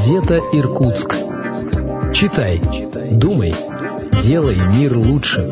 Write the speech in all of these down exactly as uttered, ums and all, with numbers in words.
Газета «Иркутск». Читай, думай, делай мир лучше.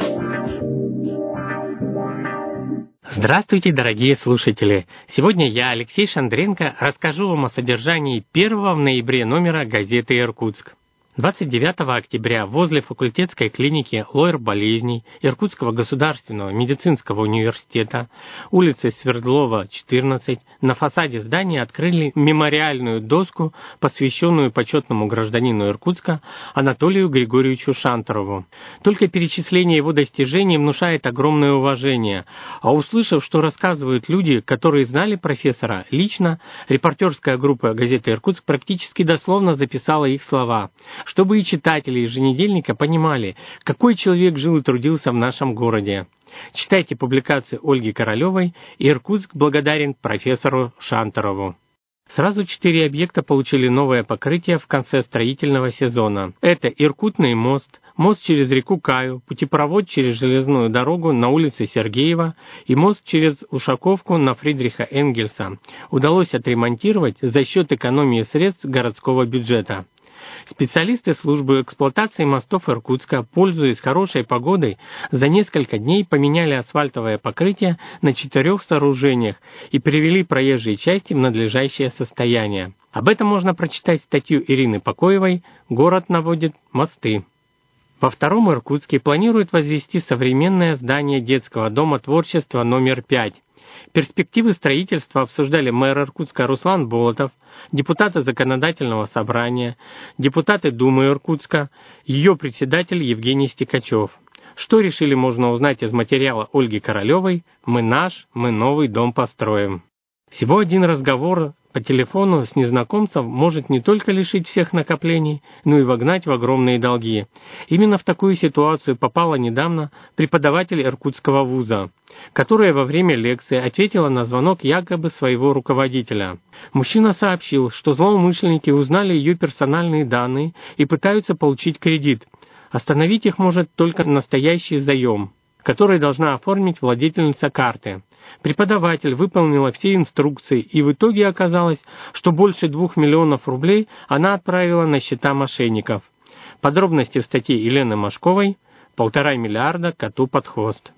Здравствуйте, дорогие слушатели! Сегодня я, Алексей Шандренко, расскажу вам о содержании первого в ноябре номера газеты «Иркутск». двадцать девятого октября возле факультетской клиники лор-болезней Иркутского государственного медицинского университета, улицы Свердлова, четырнадцать, на фасаде здания открыли мемориальную доску, посвященную почетному гражданину Иркутска Анатолию Григорьевичу Шантерову. Только перечисление его достижений внушает огромное уважение, а услышав, что рассказывают люди, которые знали профессора лично, репортерская группа газеты «Иркутск» практически дословно записала их слова, чтобы и читатели еженедельника понимали, какой человек жил и трудился в нашем городе. Читайте публикацию Ольги Королевой «Иркутск благодарен профессору Шантерову». Сразу четыре объекта получили новое покрытие в конце строительного сезона. Это Иркутный мост, мост через реку Каю, путепровод через железную дорогу на улице Сергеева и мост через Ушаковку на Фридриха Энгельса. Удалось отремонтировать за счет экономии средств городского бюджета. Специалисты службы эксплуатации мостов Иркутска, пользуясь хорошей погодой, за несколько дней поменяли асфальтовое покрытие на четырех сооружениях и привели проезжие части в надлежащее состояние. Об этом можно прочитать статью Ирины Покоевой «Город наводит мосты». Во втором Иркутске планируют возвести современное здание детского дома творчества номер пять. Перспективы строительства обсуждали мэр Иркутска Руслан Болотов, депутаты Законодательного собрания, депутаты Думы Иркутска, ее председатель Евгений Стекачев. Что решили, можно узнать из материала Ольги Королевой «Мы наш, мы новый дом построим». Всего один разговор по телефону с незнакомцем может не только лишить всех накоплений, но и вогнать в огромные долги. Именно в такую ситуацию попала недавно преподаватель Иркутского вуза, которая во время лекции ответила на звонок якобы своего руководителя. Мужчина сообщил, что злоумышленники узнали ее персональные данные и пытаются получить кредит. Остановить их может только настоящий заем, который должна оформить владельница карты. Преподаватель выполнила все инструкции, и в итоге оказалось, что больше двух миллионов рублей она отправила на счета мошенников. Подробности в статье Елены Машковой «Полтора миллиарда коту под хвост».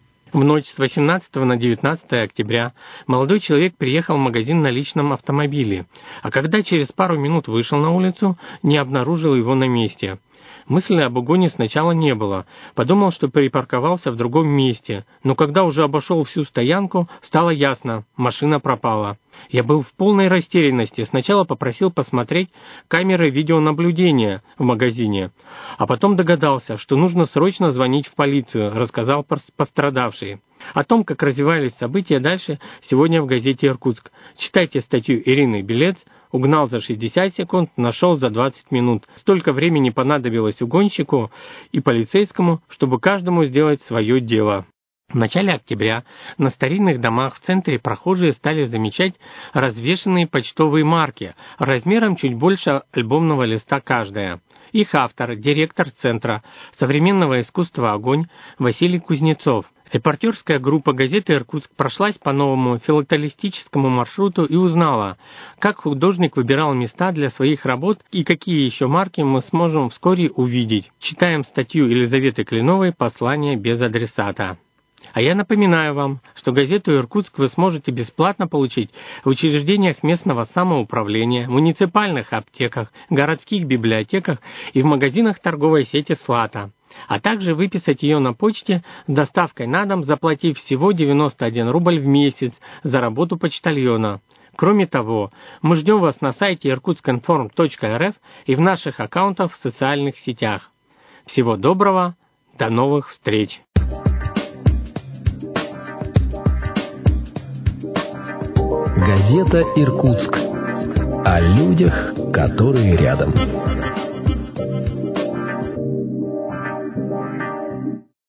В ночь с восемнадцатого на девятнадцатое октября молодой человек приехал в магазин на личном автомобиле, а когда через пару минут вышел на улицу, не обнаружил его на месте. Мысли об угоне сначала не было, подумал, что припарковался в другом месте, но когда уже обошел всю стоянку, стало ясно – машина пропала. Я был в полной растерянности, сначала попросил посмотреть камеры видеонаблюдения в магазине, а потом догадался, что нужно срочно звонить в полицию, рассказал пострадавший. О том, как развивались события дальше, сегодня в газете «Иркутск». Читайте статью Ирины Белец «Угнал за шестьдесят секунд, нашел за двадцать минут». Столько времени понадобилось угонщику и полицейскому, чтобы каждому сделать свое дело. В начале октября на старинных домах в центре прохожие стали замечать развешанные почтовые марки размером чуть больше альбомного листа каждая. Их автор, директор Центра современного искусства «Огонь» Василий Кузнецов. Репортерская группа газеты «Иркутск» прошлась по новому филателистическому маршруту и узнала, как художник выбирал места для своих работ и какие еще марки мы сможем вскоре увидеть. Читаем статью Елизаветы Клиновой «Послание без адресата». А я напоминаю вам, что газету «Иркутск» вы сможете бесплатно получить в учреждениях местного самоуправления, муниципальных аптеках, городских библиотеках и в магазинах торговой сети «Слата», а также выписать ее на почте с доставкой на дом, заплатив всего девяносто один рубль в месяц за работу почтальона. Кроме того, мы ждем вас на сайте иркутск информ точка эр эф и в наших аккаунтах в социальных сетях. Всего доброго, до новых встреч! Газета «Иркутск» о людях, которые рядом.